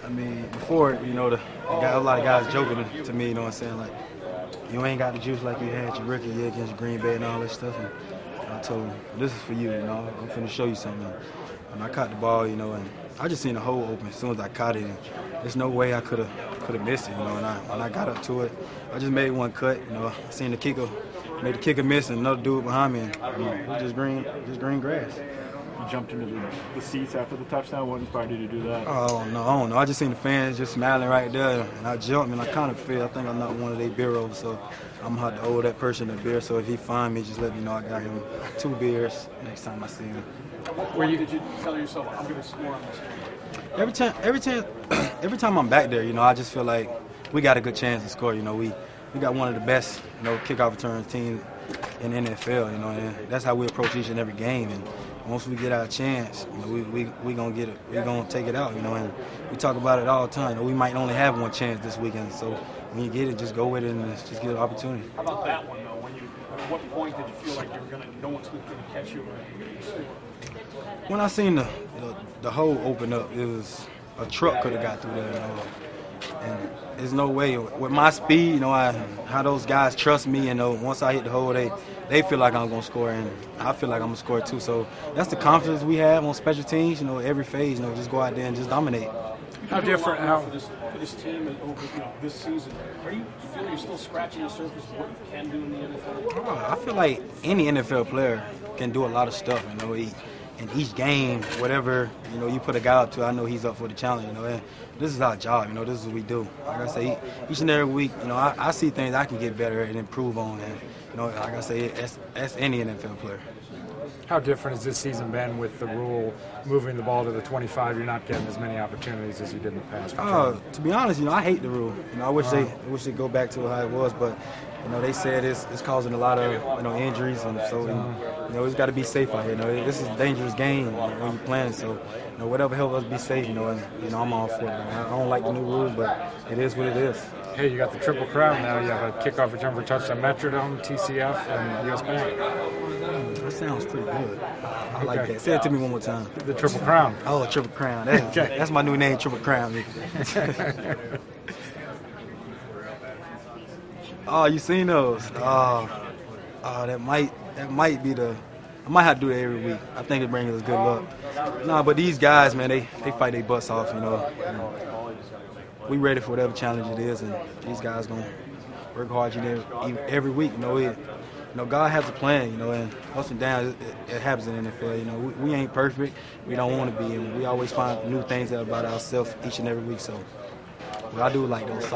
mean, before, you know, a lot of guys joking to me, you know what I'm saying, like, you ain't got the juice like you had your rookie year against Green Bay and all that stuff. And I told him, this is for you, you know, I'm finna show you something. And I caught the ball, you know, and I just seen the hole open as soon as I caught it. And there's no way I could have missed it, you know. And when I got up to it, I just made one cut, you know. I seen the kicker, made the kicker miss, and another dude behind me. And, you know, it was just green grass. You jumped into the seats after the touchdown. What inspired you to do that? Oh, no, I don't know. I just seen the fans just smiling right there, and I jumped, and I kind of feel, I think I'm not one of their bureaus, so I'm going to have to owe that person a beer. So if he find me, just let me know I got him 2 beers next time I see him. Did you tell yourself, I'm going to score on this one? Every time I'm back there, you know, I just feel like we got a good chance to score. You know, we got one of the best, you know, kickoff return teams in the NFL. You know, and that's how we approach each and every game. And once we get our chance, you know, we gonna get it. We gonna take it out. You know, and we talk about it all the time. You know, we might only have one chance this weekend. So when you get it, just go with it and just get an opportunity. How about that one though? At what point did you feel like no one's going to catch you? When I seen the hole open up, it was a truck could have got through there. You know, and there's no way with my speed. You know, how those guys trust me. You know, once I hit the hole, they feel like I'm gonna score, and I feel like I'm gonna score too. So that's the confidence we have on special teams. You know, every phase. You know, just go out there and just dominate. How different now for this team over this season? Do you feel you're still scratching the surface of what you can do in the NFL? I feel like any NFL player can do a lot of stuff. You know, in each game, whatever you know you put a guy up to, I know he's up for the challenge. You know, and this is our job. You know, this is what we do. Like I say, each and every week, you know, I see things I can get better at and improve on. And you know, like I say, that's any NFL player. How different has this season been with the rule moving the ball to the 25? You're not getting as many opportunities as you did in the past. To be honest, you know, I hate the rule. You know, I wish they go back to how it was, but you know, they said it's causing a lot of injuries, and so you know, it's got to be safe out here. You know, this is a dangerous game when you're playing. So you know, whatever helps us be safe, you know, and you know, I'm all for it. I don't like the new rules, but it is what it is. Hey, you got the Triple Crown now. You have a kickoff return for touchdown, Metrodome, TCF, and US Bank. That sounds pretty good. I like that. Say it to me one more time. The Triple Crown. Oh, Triple Crown. That's my new name, Triple Crown. Oh, you seen those? Oh, that might be the. I might have to do it every week. I think it brings us good luck. Nah, but these guys, man, they fight their butts off. You know, we ready for whatever challenge it is, and these guys gonna work hard every week. You know, God has a plan. You know, and ups and downs, it happens in the NFL. You know, we ain't perfect. We don't want to be, and we always find new things out about ourselves each and every week. So, I do like those.